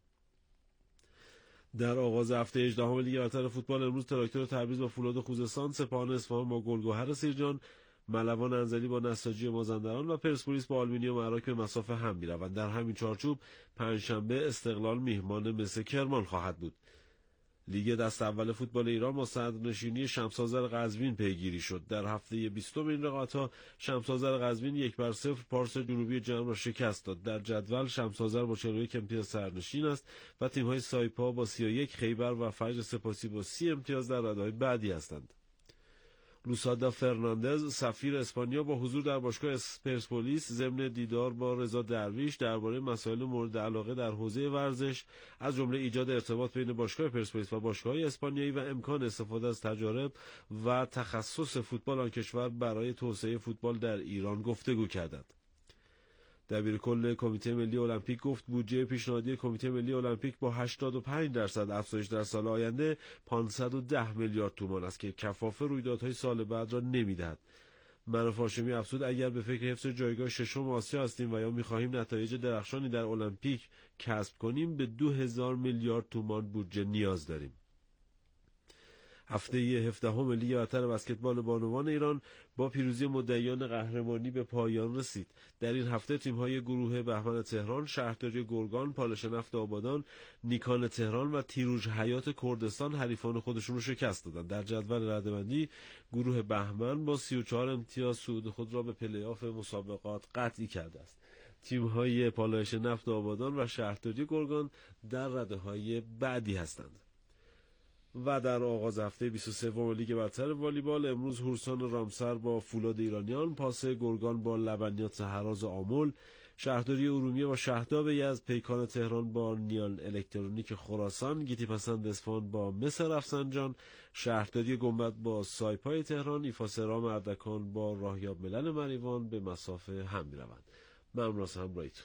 در آغاز هفته هجدهم لیگ برتر فوتبال امروز تراکتور تبریز با فولاد خوزستان، سپاهان اصفهان با گلگهر سیرجان، ملوان انزلی با نساجی مازندران و پرسپولیس با آلومینیوم عراق به مسافه هم می‌روند. در همین چارچوب پنجشنبه استقلال میهمان مس کرمان خواهد بود. لیگ دست اول فوتبال ایران با صدرنشینی شمس‌آذر قزوین پیگیری شد. در هفته بیستم این رقابت‌ها شمس‌آذر قزوین یک بر صفر پارس جنوبی جمع را شکست داد. در جدول شمس‌آذر با چهل و یک امتیاز سرنشین است و تیم‌های سایپا با سی و یک، خیبر و فجر سپاسی با سی امتیاز در رده‌های بعدی هستند. لوسادا فرناندز سفیر اسپانیا با حضور در باشگاه پرسپولیس ضمن دیدار با رضا درویش درباره مسائل مورد علاقه در حوزه ورزش از جمله ایجاد ارتباط بین باشگاه پرسپولیس و باشگاه‌های اسپانیایی و امکان استفاده از تجارب و تخصص فوتبال آن کشور برای توسعه فوتبال در ایران گفتگو کردند. دبیرکل کمیته ملی المپیک گفت بودجه پیشنهادی کمیته ملی المپیک با هشتاد و پنج درصد افزایش در سال آینده پانصد و ده میلیارد تومان است که کفاف رویدادهای سال بعد را نمی‌دهد. معروف هاشمی افزود اگر به فکر حفظ جایگاه ششم آسیا هستیم و یا می‌خواهیم نتایج درخشانی در المپیک کسب کنیم به دو هزار میلیارد تومان بودجه نیاز داریم. هفته هفدهم لیگ برتر بسکتبال بانوان ایران با پیروزی مدعیان قهرمانی به پایان رسید. در این هفته تیم‌های گروه بهمن تهران، شهرداری گرگان، پالش نفت آبادان، نیکان تهران و تیروژ حیات کردستان حریفان خودشون رو شکست دادند. در جدول رده‌بندی گروه بهمن با سی و چهار امتیاز صعود خود را به پلی‌آف مسابقات قطعی کرده است. تیم‌های پالایش نفت آبادان و شهرداری گرگان در رده‌های بعدی هستند. و در آغاز هفته بیست و سوم لیگ برتر والیبال امروز هورسان رامسر با فولاد ایرانیان، پاسه گرگان با لبنیات هراز آمل، شهرداری ارومیه با شهداب یزد، پیکان تهران با نیان الکترونیک خراسان، گیتی پسند اصفهان با مس رفسنجان، شهرداری گنبد با سایپای تهران، ایفاسرام اردکان با راهیاب ملل مریوان به مسافه هم می‌روند. ممنون از همراهیتون.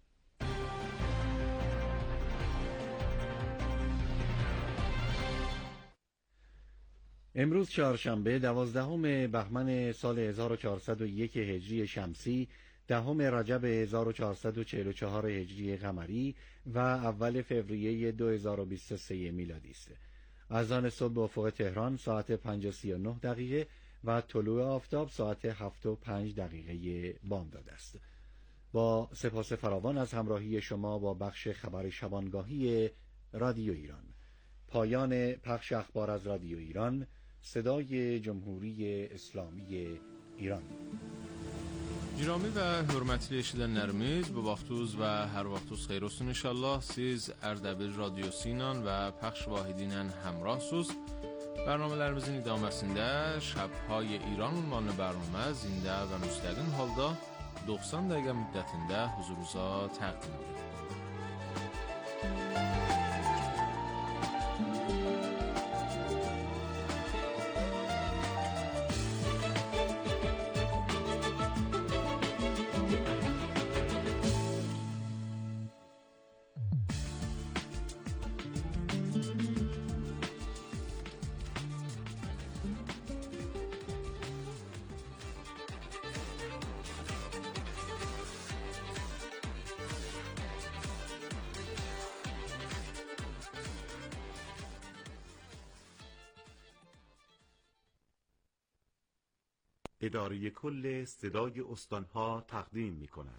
امروز چهارشنبه دوازدهم بهمن سال هزار و چهارصد و یک هجری شمسی، دهم رجب هزار و چهارصد و چهل و چهار هجری قمری و اول فوریه دو هزار و بیست و سه میلادی است. اذان صبح به افق تهران ساعت پنج و سی و نه دقیقه و طلوع آفتاب ساعت هفت و پنج دقیقه بامداد است. با سپاس فراوان از همراهی شما با بخش خبر شبانگاهی رادیو ایران. پایان پخش اخبار از رادیو ایران، صدای جمهوری اسلامی ایران. Giromi və hörmətli eşidənlərimiz, bu vaxtınız və hər vaxtınız xeyir olsun inşallah. Siz Ərdəbil radiosu ilə və pəxş vahidi ilə həmrahsınız. Bərnamələrimizin idaməsində Şəbhay İran ünvanlı bərnamə zində və müstəqim halda doxsan dəqiqə müddətində huzurunuza təqdim edilir. اداره کل صدای استانها تقدیم می کند.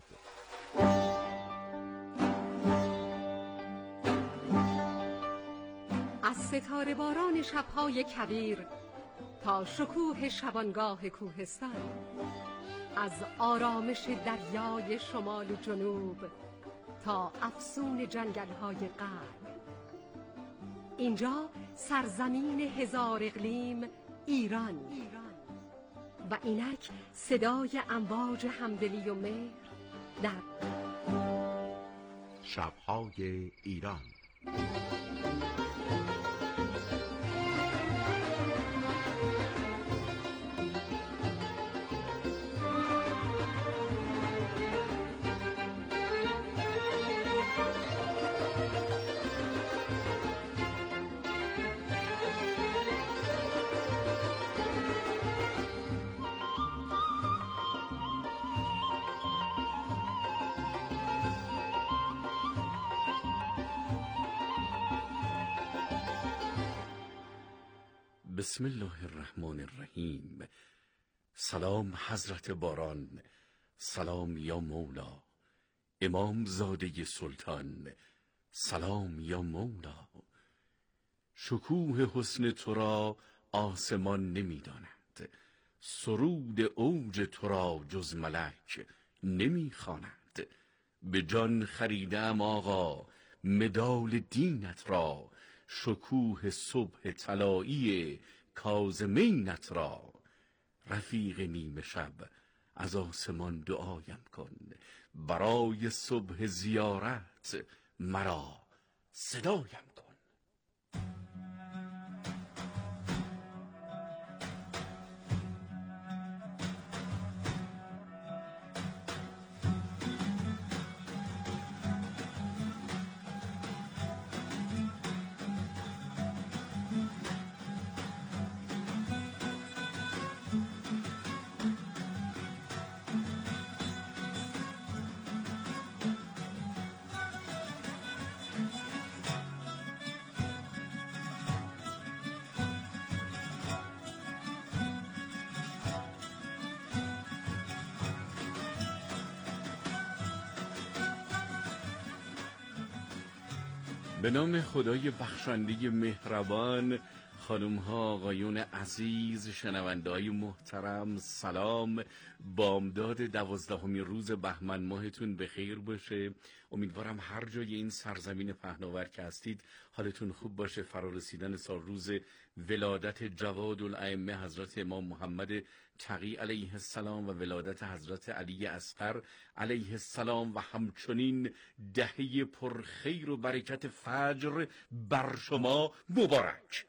از ستاره باران شبهای کویر تا شکوه شبانگاه کوهستان، از آرامش دریای شمال و جنوب تا افسون جنگل‌های غرب، اینجا سرزمین هزار اقلیم ایران و اینک صدای امواج همدلی و مهر در شب‌های ایران. بسم الله الرحمن الرحیم. سلام حضرت باران، سلام یا مولا. امام زاده سلطان، سلام یا مولا. شکوه حسن تو را آسمان نمی‌داند، سرود اوج تو را جز ملک نمی‌خواند. به جان خریدم آقا مدال دینت را، شکوه صبح طلایی کاظمینت را. رفیق نیمه شب از آسمان دعایم کن، برای صبح زیارت مرا صدایم کن. به نام خدای بخشنده مهربان. خانم ها، آقایون عزیز، شنونده های محترم، سلام. بامداد دوازدهمین روز بهمن ماهتون بخیر باشه. امیدوارم هر جای این سرزمین پهناور که هستید حالتون خوب باشه. فرارسیدن سال روز ولادت جواد الائمه حضرت امام محمد تقی علیه السلام و ولادت حضرت علی اصغر علیه السلام و همچنین دهه پرخیر و برکت فجر بر شما مبارک.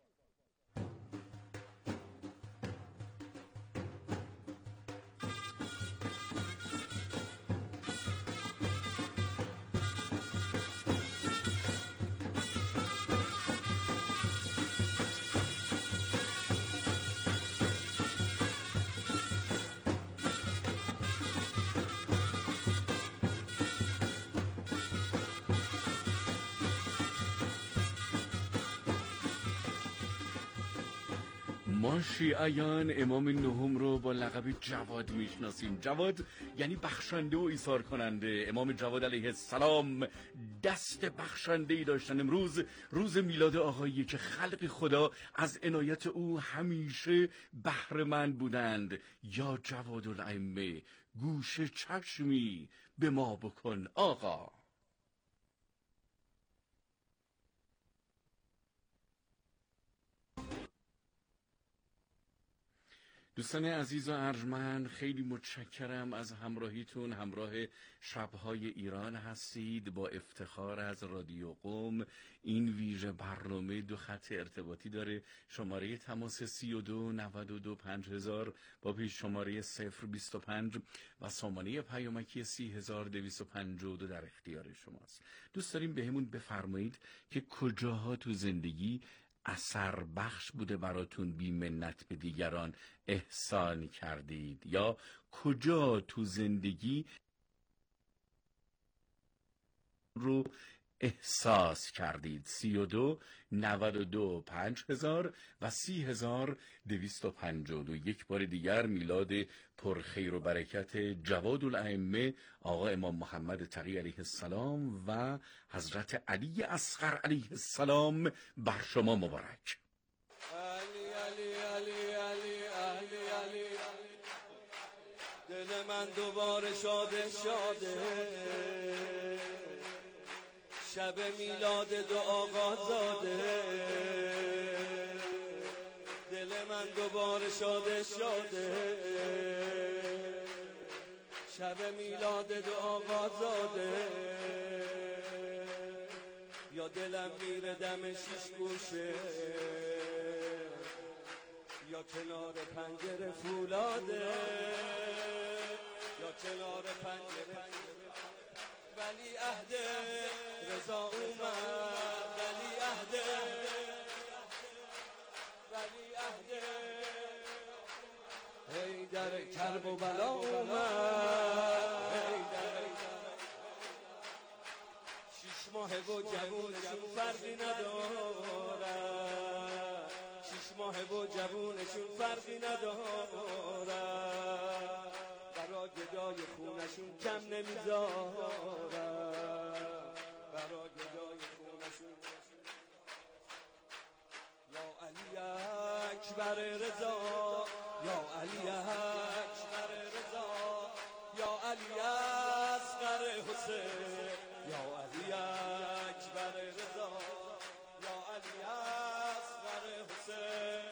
ما شیعیان امام نهم رو با لقب جواد میشناسیم. جواد یعنی بخشنده و ایثار کننده. امام جواد علیه السلام دست بخشنده ای داشتن. امروز روز میلاد آقایی که خلق خدا از عنایت او همیشه بهره‌مند بودند. یا جواد الائمه گوشه چشمی به ما بکن آقا. دوستان عزیز و ارجمند، خیلی متشکرم از همراهیتون. همراه شب‌های ایران هستید. با افتخار از رادیو قم. این ویژه برنامه دو خط ارتباطی داره. شماره تماس سی و دو نود و دو پنج هزار با پیش شماره صفر بیست و پنج و سامانه پیامکی سی هزار دویست و پنجاه و دو در اختیار شماست. دوست داریم بهمون بفرمایید که کجاها تو زندگی اثر بخش بوده براتون بی منت به دیگران احسان کردید، یا کجا تو زندگی رو احساس کردید. سی و دو نود و دو پنج هزار و سی هزار دویست و پنجاه و دو. یک بار دیگر میلاد پرخیر و برکت جواد الائمه آقا امام محمد تقی علیه السلام و حضرت علی اصغر علیه السلام بر شما مبارک. علی علی علی علی علی علی دل من دوباره شاده شاده، شب میلاد دو آقا زاده. دل من دوباره شاده شاده، شب میلاد دو آقازاده، یا دلم میره دم شیش گوشه، یا کنار پنجره فولاده، یا کنار پنجره، ولی عهد رضا اومد، ولی عهد ولی عهد هی در کرب و بلا اومد، هی در شیش ماه و جوونشون فرقی ندارن، شیش ماه و جوونشون فرقی ندارن، برا گدای خونشون کم نمیذارن، برا گدای خونشون. یا علی اکبر رضا، یا علی اکبر رضا، یا علی اصغر حسین، یا علی اکبر رضا، یا علی اصغر حسین.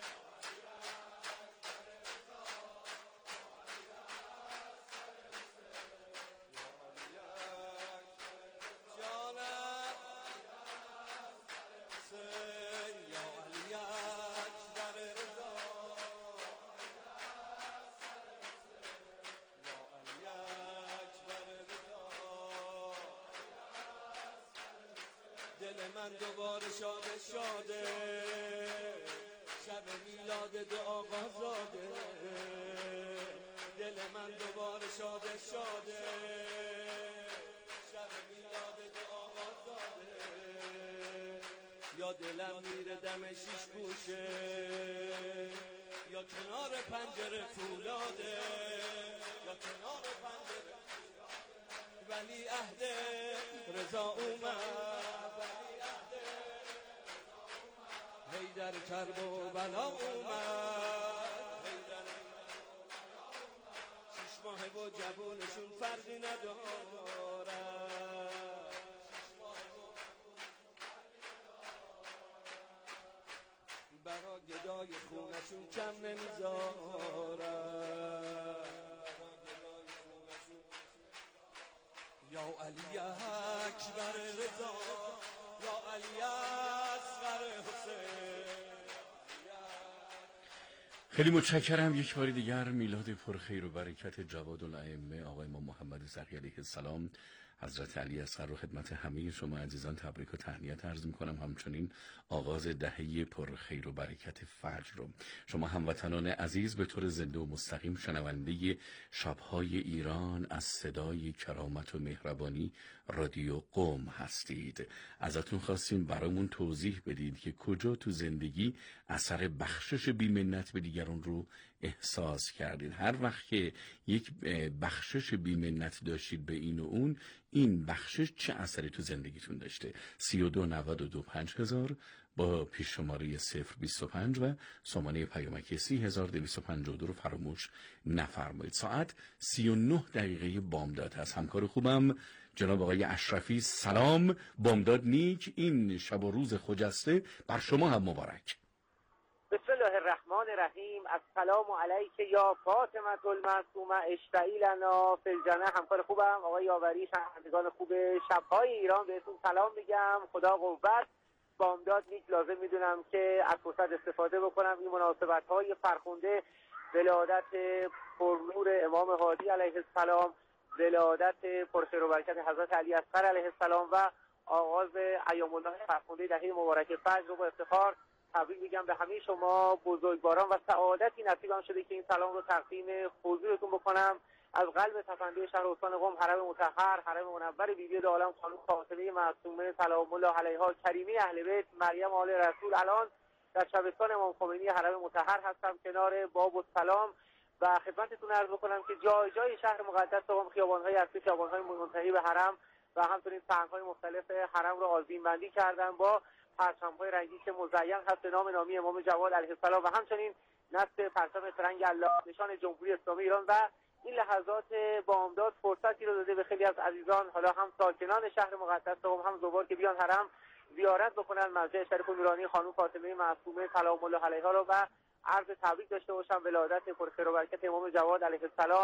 دل من دوباره شاده شاده، شب میلاد دو آقازاده، دل من دوباره شاده شاده، شب میلاد دو آقازاده، یا دلم میره دم شیش گوشه، یا کنار پنجره فولاده، یا کنار پنجره، ولی عهد رضا اومد، هی در کرب و بلا اومد، هی در شیش ماه و جوونشون فرقی ندارن، برا گدای خونشون کم نمیذارن. یا علی اکبر رضا، یا علی اصغر حسین. خیلی متشکرم. یک بار دیگر میلاد پرخیر و برکت جواد الائمه آقای امام محمد زکی علیه السلام حضرت علی اصغر رو خدمت همه شما عزیزان تبریک و تهنیت عرض می‌کنم. همچنین آغاز دهه پرخیر و برکت فجر رو شما هموطنان عزیز به طور زنده و مستقیم شنونده شب‌های ایران از صدای کرامت و مهربانی رادیو قم هستید. ازتون خواستیم برامون توضیح بدید که کجا تو زندگی اثر بخشش بی‌منت به دیگران رو احساس کردید. هر وقت که یک بخشش بی‌منت داشتید به این و اون، این بخشش چه اثری تو زندگیتون داشته؟ سی و دو نود و دو پنج هزار با پیش شماره صفر بیست و پنج و سامانه پیامکی سی هزار دویست و پنجاه و دو رو فراموش نفرمایید. ساعت سی و نه دقیقه بامداد هست. همکار خوبم جناب آقای اشرفی، سلام. بامداد نیک. این شب و روز خجسته بر شما هم مبارک. بسم الله الرحمن الرحیم. السلام علیک یا فاطمه المعصومه اشفعی لنا فی الجنه. همکار خوبم آقای یاوری، شنوندگان خوب شب‌های ایران بهتون سلام میگم. خدا قوت. بامداد نیک لازم میدونم که از فرصت استفاده بکنم این مناسبت‌های فرخنده ولادت پرنور امام هادی علیه السلام، ولادت پرخیر و برکت حضرت علی اصغر علیه السلام و آغاز ایام الله فرخنده دهه مبارک فجر رو با افتخار تبریک میگم به همه شما بزرگواران و سعادتی نصیبم شده که این سلام رو تقدیم حضورتون بکنم از قلب تپنده شهر استان قم، حرم مطهر، حرم منور بیبی دو عالم خانم فاطمه معصومه سلام الله علیها، کریمه اهل بیت، مریم آل رسول. الان در شبستان امام خمینی حرم مطهر هستم کنار باب السلام و خدمتتون عرض بکنم که جای جای شهر مقدس قم، خیابان‌های اصلی، خیابان‌های منتهی به حرم و همچنین سنگ‌های مختلف حرم رو آذین بندی کردن با پرچم‌های رنگی که مزین هست به نام نامی امام جواد علیه السلام و همچنین نصب پرچم فرنگ الله نشان جمهوری اسلامی ایران. و این لحظات بامداد فرصتی رو داده به خیلی از عزیزان، حالا هم ساکنان شهر مقدس قم هم زوار که بیان حرم زیارت بکنن مرجع شریف و نورانی خانم فاطمه معصومه سلام الله علیها رو و عرض تبریک داشته باشم ولادت پرخیر و برکت امام جواد علیه السلام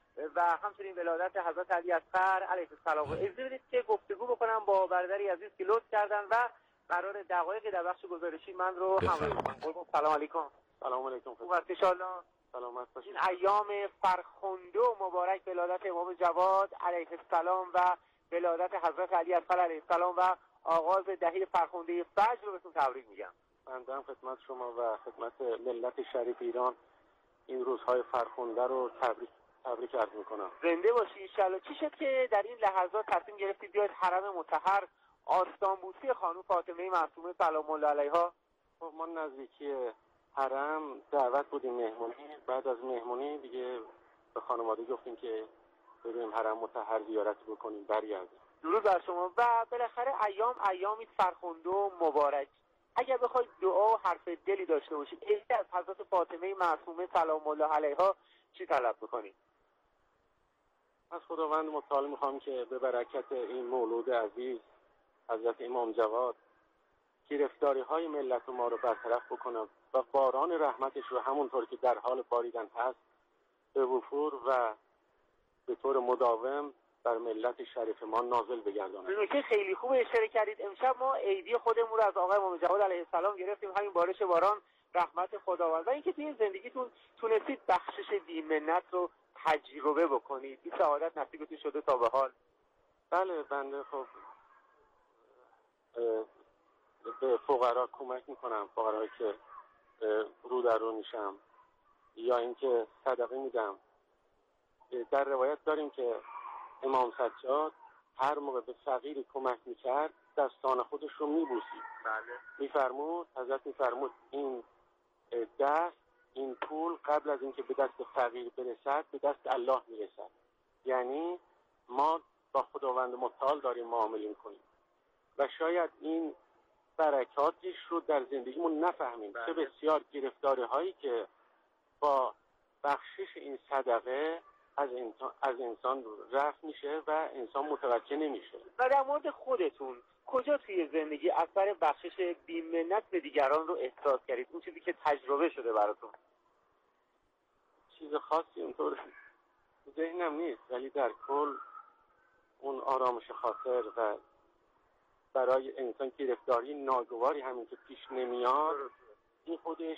و همچنین ولادت حضرت علی اصغر علیه السلام. اجازه بدید که گفتگو بکنم با برادری عزیز که لطف کردن و قرار دقایقی در بخش گزارشی من رو همراهی کنم. سلام علیکم. سلام علیکم. خوب هستید ان شاءالله؟ سلامت باشید. این ایام فرخنده و مبارک ولادت امام جواد علیه السلام و ولادت حضرت علی اصغر علیه السلام و آغاز دهه فرخنده فجر رو بهتون تبریک میگم. بنده هم خدمت شما و خدمت ملت شریف ایران این روزهای فرخنده رو تبریک تبریک عرض میکنم. زنده باشی ان شاءالله. چی شد که در این لحظات تصمیم گرفتید بیاید حرم مطهر آستانبوسی خانم فاطمه معصومه سلام الله علیها؟ خب ما نزدیکی حرم دعوت بودیم مهمونی، بعد از مهمونی دیگه به خانواده گفتیم که بریم حرم مطهر زیارت بکنیم برگردیم. درود بر شما. و بالاخره ایام ایامی فرخنده و مبارک. اگر بخواید دعا و حرف دلی داشته باشید ایده از حضرت فاطمه معصومه سلام الله علیها چی طلب میکنید؟ از خداوند متعال میخوام که به برکت این مولود عزیز حضرت امام جواد گرفتاری های ملت ما رو برطرف بکنم و باران رحمتش رو همونطور که در حال باریدن هست به وفور و به طور مداوم بر ملت شریف ما نازل بگردانم. نکته خیلی خوب اشاره کردید. امشب ما عیدی خودمون رو از آقای امام جواد علیه السلام گرفتیم، همین بارش باران رحمت خداوند و اینکه توی زندگیتون تونستید بخشش بی‌منت رو تجربه بکنید. این سعادت نصیبتون شده تا به حال؟ بله بنده خب به فقرا کمک میکنم، فقرایی که رو در رو میشم یا اینکه صدقه میدم. در روایت داریم که امام سجاد هر موقع به فقیری کمک میکرد دستان خودش رو میبوسید. بله. میفرمود حضرت میفرمود این دست این پول قبل از اینکه به دست فقیر برسد به دست الله میرسد. یعنی ما با خداوند متعال داریم معامله میکنیم و شاید این برکاتش رو در زندگیمون نفهمیم. چه بسیار گرفتاری هایی که با بخشش این صدقه از انسان, از انسان رفت میشه و انسان متوجه نمیشه. و در مورد خودتون کجا توی زندگی اثر بخشش بی‌منت به دیگران رو احساس کردید؟ اون چیزی که تجربه شده براتون؟ چیز خاصی اونطور ذهنم نیست، ولی در کل اون آرامش خاطر و برای انسان گرفتاری ناگواری همین که پیش نمیاد این خودش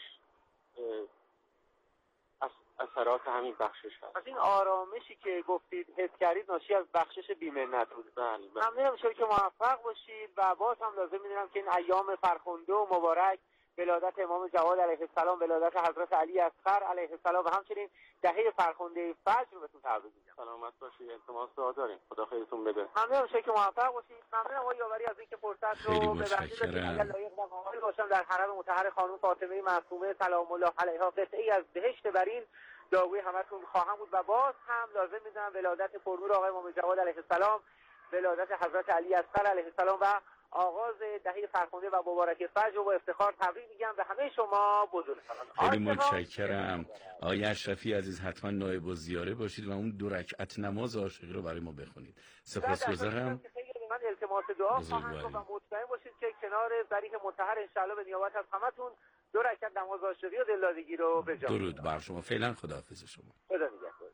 اثرات همین بخشش هست. از این آرامشی که گفتید حس کردید ناشی از بخشش بی‌منت بود. بله. ممنونم شما که موفق باشید و باز هم لازم می‌دونم که این ایام فرخنده و مبارک ولادت امام جواد علیه السلام، ولادت حضرت علی اصغر علیه السلام و همچنین دهه فرخنده فجر رو بهتون تبریک میگم. سلامت باشید. التماس دعا داریم. خدا خیرتون بده. ممنونم شما که موفق باشید. ممنونم آقای یاوری از اینکه فرصت رو به بقیه لایق و قابل باشم در حرم مطهر خانم فاطمه معصومه سلام الله علیها قطعه‌ای از بهشت برین دعوی همتون خواهم بود و باز هم لازم می‌دونم ولادت پرنور آقای امام جواد علیه السلام، ولادت حضرت علی اصغر علیه السلام و آغاز دهه فرخنده و مبارک فجر رو با افتخار تبریک میگم به همه شما بزرگواران. خیلی متشکرم. آقای اشرفی عزیز حتما نایب الزیاره باشید و اون دو رکعت نماز عاشقی رو برای ما بخونید. سپاسگزارم. من التماس دعا خواهم کرد و مطمئن باشید که کنار ذریح مطهر ان شاءالله به نیابت از همتون دو رکعت نماز عاشقی و دلدادگی رو به جا میارم. درود بر شما. فعلا خداحافظ شما. خدا نگهدار.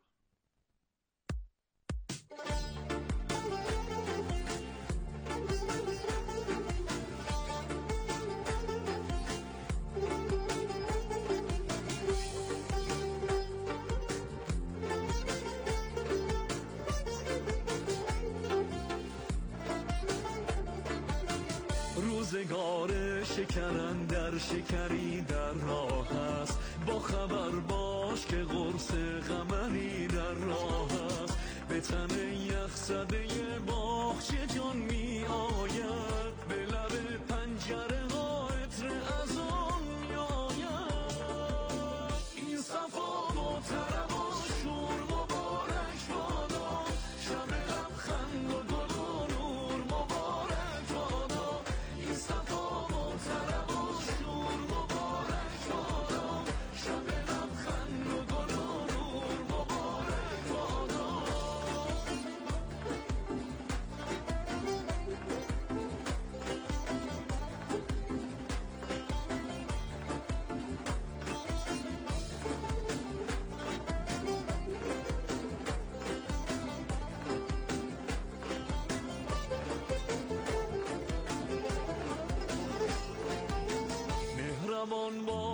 روزگار شکرن در شکری در راه است، با خبر باش که قرص قمری در راه است. به تن یخ زده باغچه جان می آید، به لب پنجره ها عطر از آن می آید. این صفا و طرب و شور مبارک بادا، شب لبخند و گل و نور مبارک بادا. این صفا و طرب و شور مبارک بادا، شب لبخند و گل و نور مبارک بادا.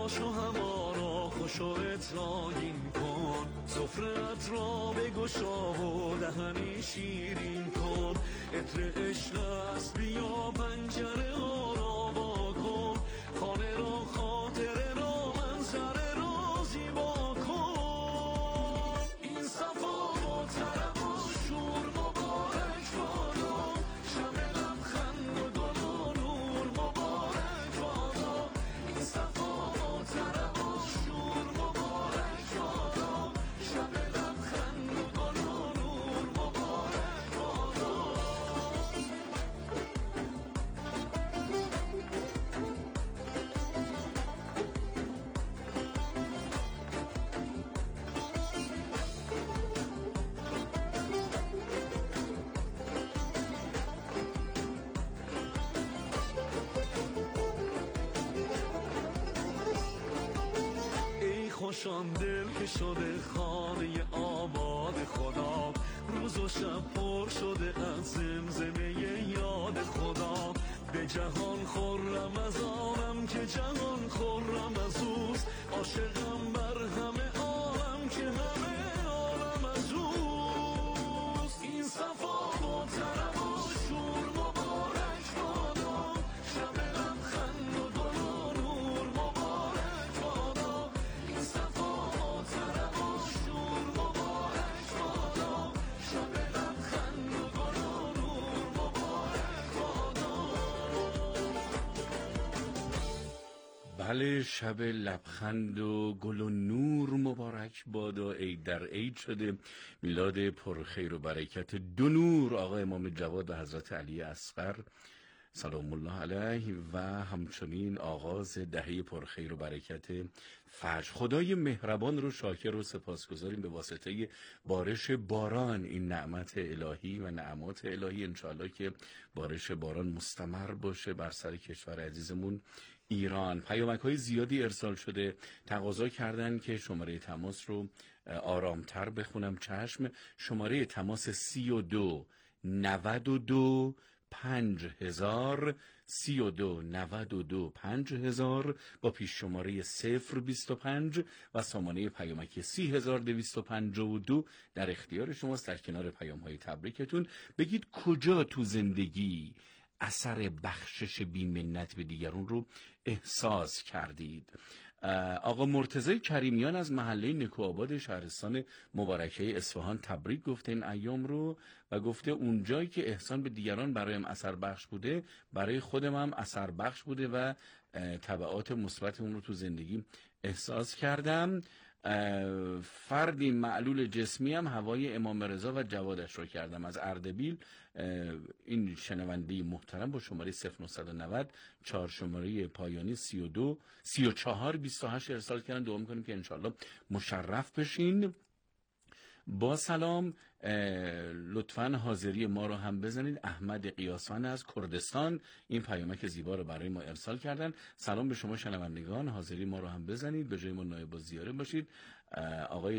باش و همارا خوش و اطلاعین کن، سفرت را بگشا و دهنی شیرین کن، عطر عشق است بیا پنجره ها را با کن، خانه را خاطره را منظره را زیبا کن. این صفا و طرب و شور مبارک بادا، شب لبخند و گل و نور مبارک بادا. این صفا و طرب و شور مبارک بادا، شب لبخند و گل و نور مبارک بادا. ای خوشان دل که شده خانه آباد خدا، روز و شب پر شده از زمزمه یاد خدا. به جهان خرم از آنم که جهان خرم از اوست، عاشقم بر همه عالم که همه عالم از اوست. این صفا و طرب و شور مبارک بادا، شب لبخند و گل و نور مبارک بادا. این صفا و طرب و شور مبارک بادا، شب لبخند و گل و نور مبارک بادا. بله، شب لبخند و گل و نور مبارک بادا. عید در عید شده، میلاد پرخیر و برکت دو نور آقا امام جواد و حضرت علی اصغر سلام الله علیه و همچنین آغاز دهه پرخیر و برکت فجر. خدای مهربان رو شاکر و سپاسگزاریم به واسطه بارش باران، این نعمت الهی و نعمات الهی. انشاءالله که بارش باران مستمر باشه بر سر کشور عزیزمون ایران. پیامک های زیادی ارسال شده، تقاضا کردن که شماره تماس رو آرامتر بخونم. چشم. شماره تماس سی و دو نود و دو پنج هزار، سی و دو نود و دو پنج هزار با پیش شماره صفر بیست و پنج و سامانه پیامکی سی هزار دویست و پنجاه و دو در اختیار شماست. در کنار پیام های تبریکتون بگید کجا تو زندگی اثر بخشش بی‌منت به دیگرون رو احساس کردید. آقا مرتضی کریمیان از محله نکوآباد شهرستان مبارکه اصفهان تبریک گفته این ایام رو و گفته اونجایی که احسان به دیگران برایم اثر بخش بوده، برای خودم هم اثر بخش بوده و تبعات مثبت اون رو تو زندگی احساس کردم. فردی معلول جسمی هم هوای امام رضا و جوادش رو کردم. از اردبیل این شنونده محترم با شماره صفر نه نه صفر چهار شماره پایانی سی و دو سی و چهار بیست و هشت ارسال کردن. دعا میکنیم که انشالله مشرف بشین. با سلام، لطفاً حاضری ما رو هم بزنید. احمد قیاسفن از کردستان این پیامک زیبا رو برای ما ارسال کردن. سلام به شما شنوندگان، حاضری ما رو هم بزنید، به جای ما نایب الزیاره باشید. آقای